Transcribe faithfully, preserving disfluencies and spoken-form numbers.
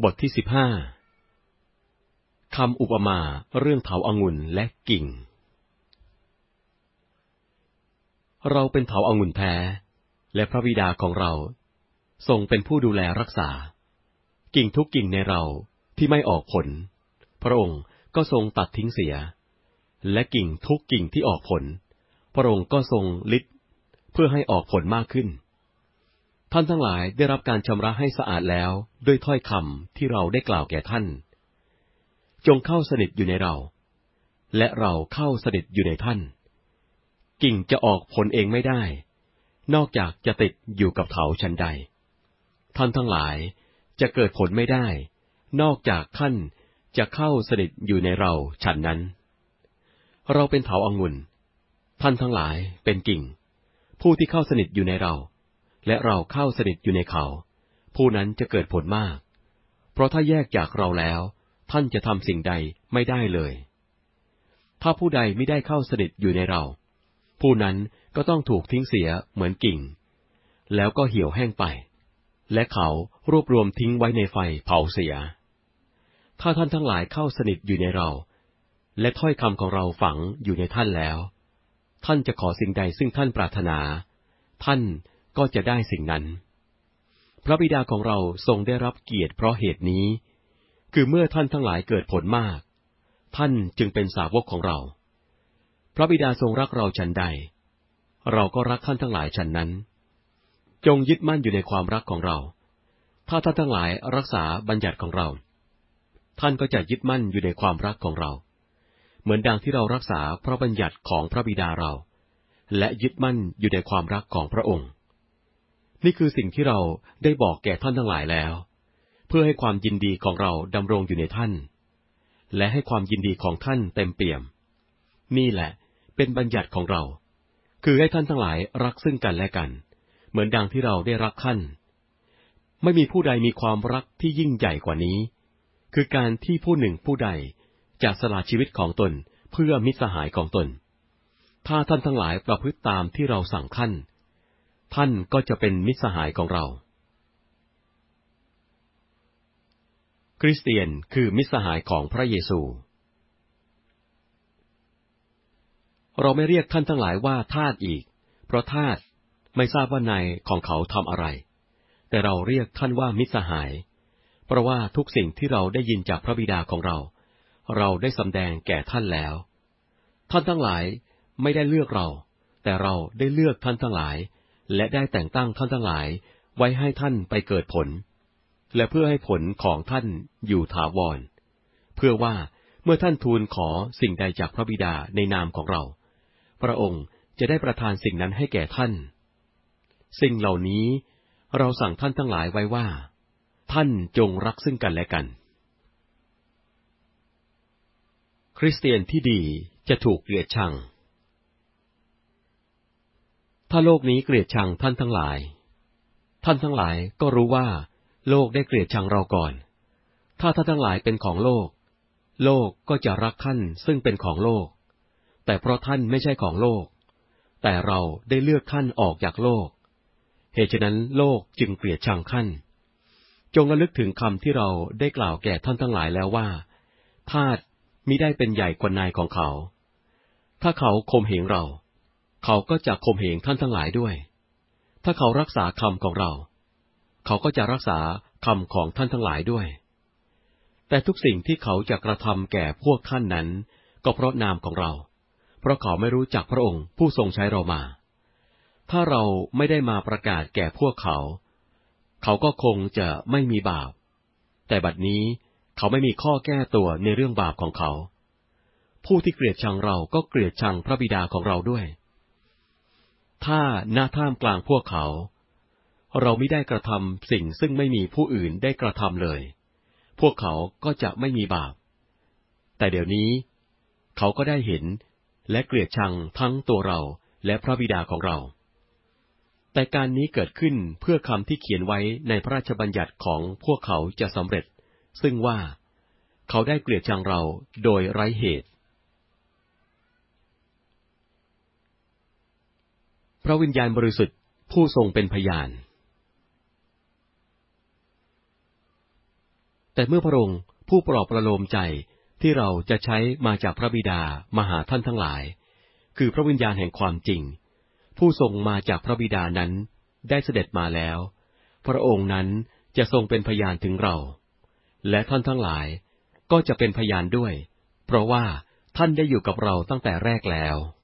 บทที่สิบห้าคำอุปมาเรื่องเถาองุ่นและกิ่งเราเป็นเถาองุ่นแท้และพระบิดาของเราทรงเป็นผู้ดูแลรักษากิ่งทุกกิ่งในเราที่ไม่ออกผลพระองค์ก็ทรงตัดทิ้งเสียและกิ่งทุกกิ่งที่ออกผลพระองค์ก็ทรงลิดเพื่อให้ออกผลมากขึ้นท่านทั้งหลายได้รับการชำระให้สะอาดแล้วด้วยถ้อยคำที่เราได้กล่าวแก่ท่านจงเข้าสนิทอยู่ในเราและเราเข้าสนิทอยู่ในท่านกิ่งจะออกผลเองไม่ได้นอกจากจะติดอยู่กับเถาฉันใดท่านทั้งหลายจะเกิดผลไม่ได้นอกจากท่านจะเข้าสนิทอยู่ในเราฉันนั้นเราเป็นเถาองุ่นท่านทั้งหลายเป็นกิ่งผู้ที่เข้าสนิทอยู่ในเราและเราเข้าสนิทอยู่ในเขาผู้นั้นจะเกิดผลมากเพราะถ้าแยกจากเราแล้วท่านจะทำสิ่งใดไม่ได้เลยถ้าผู้ใดไม่ได้เข้าสนิทอยู่ในเราผู้นั้นก็ต้องถูกทิ้งเสียเหมือนกิ่งแล้วก็เหี่ยวแห้งไปและเขารวบรวมทิ้งไว้ในไฟเผาเสียถ้าท่านทั้งหลายเข้าสนิทอยู่ในเราและถ้อยคำของเราฝังอยู่ในท่านแล้วท่านจะขอสิ่งใดซึ่งท่านปรารถนาท่านก็จะได้สิ่งนั้นพระบิดาของเราทรงได้รับเกียรติเพราะเหตุนี้คือเมื่อท่านทั้งหลายเกิดผลมากท่านจึงเป็นสาวกของเราพระบิดาทรงรักเราฉันใดเราก็รักท่านทั้งหลายฉันนั้นจงยึดมั่นอยู่ในความรักของเราถ้าท่านทั้งหลายรักษาบัญญัติของเราท่านก็จะยึดมั่นอยู่ในความรักของเราเหมือนดังที่เรารักษาพระบัญญัติของพระบิดาเราและยึดมั่นอยู่ในความรักของพระองค์นี่คือสิ่งที่เราได้บอกแก่ท่านทั้งหลายแล้วเพื่อให้ความยินดีของเราดำรงอยู่ในท่านและให้ความยินดีของท่านเต็มเปี่ยมนี่แหละเป็นบัญญัติของเราคือให้ท่านทั้งหลายรักซึ่งกันและกันเหมือนดังที่เราได้รักท่านไม่มีผู้ใดมีความรักที่ยิ่งใหญ่กว่านี้คือการที่ผู้หนึ่งผู้ใดจะสละชีวิตของตนเพื่อมิตรสหายของตนถ้าท่านทั้งหลายประพฤติตามที่เราสั่งท่านท่านก็จะเป็นมิตรสหายของเราคริสเตียนคือมิตรสหายของพระเยซูเราไม่เรียกท่านทั้งหลายว่าทาสอีกเพราะทาสไม่ทราบว่านายของเขาทำอะไรแต่เราเรียกท่านว่ามิตรสหายเพราะว่าทุกสิ่งที่เราได้ยินจากพระบิดาของเราเราได้สำแดงแก่ท่านแล้วท่านทั้งหลายไม่ได้เลือกเราแต่เราได้เลือกท่านทั้งหลายและได้แต่งตั้งท่านทั้งหลายไว้ให้ท่านไปเกิดผลและเพื่อให้ผลของท่านอยู่ถาวรเพื่อว่าเมื่อท่านทูลขอสิ่งใดจากพระบิดาในนามของเราพระองค์จะได้ประทานสิ่งนั้นให้แก่ท่านสิ่งเหล่านี้เราสั่งท่านทั้งหลายไว้ว่าท่านจงรักซึ่งกันและกันคริสเตียนที่ดีจะถูกเกลียดชังถ้าโลกนี้เกลียดชังท่านทั้งหลายท่านทั้งหลายก็รู้ว่าโลกได้เกลียดชังเราก่อนถ้าท่านทั้งหลายเป็นของโลกโลกก็จะรักท่านซึ่งเป็นของโลกแต่เพราะท่านไม่ใช่ของโลกแต่เราได้เลือกท่านออกจากโลกเหตุฉะนั้นโลกจึงเกลียดชังท่านจงระลึกถึงคำที่เราได้กล่าวแก่ท่านทั้งหลายแล้วว่าทาสมิได้เป็นใหญ่กว่านายของเขาถ้าเขาข่มเหงเราเขาก็จะข่มเหงท่านทั้งหลายด้วยถ้าเขารักษาคำของเราเขาก็จะรักษาคำของท่านทั้งหลายด้วยแต่ทุกสิ่งที่เขาจะกระทำแก่พวกท่านนั้นก็เพราะนามของเราเพราะเขาไม่รู้จักพระองค์ผู้ทรงใช้เรามาถ้าเราไม่ได้มาประกาศแก่พวกเขาเขาก็คงจะไม่มีบาปแต่บัดนี้เขาไม่มีข้อแก้ตัวในเรื่องบาปของเขาผู้ที่เกลียดชังเราก็เกลียดชังพระบิดาของเราด้วยถ้าหน้าท่ามกลางพวกเขาเราไม่ได้กระทำสิ่งซึ่งไม่มีผู้อื่นได้กระทำเลยพวกเขาก็จะไม่มีบาปแต่เดี๋ยวนี้เขาก็ได้เห็นและเกลียดชังทั้งตัวเราและพระบิดาของเราแต่การนี้เกิดขึ้นเพื่อคำที่เขียนไว้ในพระราชบัญญัติของพวกเขาจะสำเร็จซึ่งว่าเขาได้เกลียดชังเราโดยไร้เหตุพระวิญญาณบริสุทธิ์ผู้ทรงเป็นพยานแต่เมื่อพระองค์ผู้ปลอบประโลมใจที่เราจะใช้มาจากพระบิดามาหาท่านทั้งหลายคือพระวิญญาณแห่งความจริงผู้ทรงมาจากพระบิดานั้นได้เสด็จมาแล้วพระองค์นั้นจะทรงเป็นพยานถึงเราและท่านทั้งหลายก็จะเป็นพยานด้วยเพราะว่าท่านได้อยู่กับเราตั้งแต่แรกแล้ว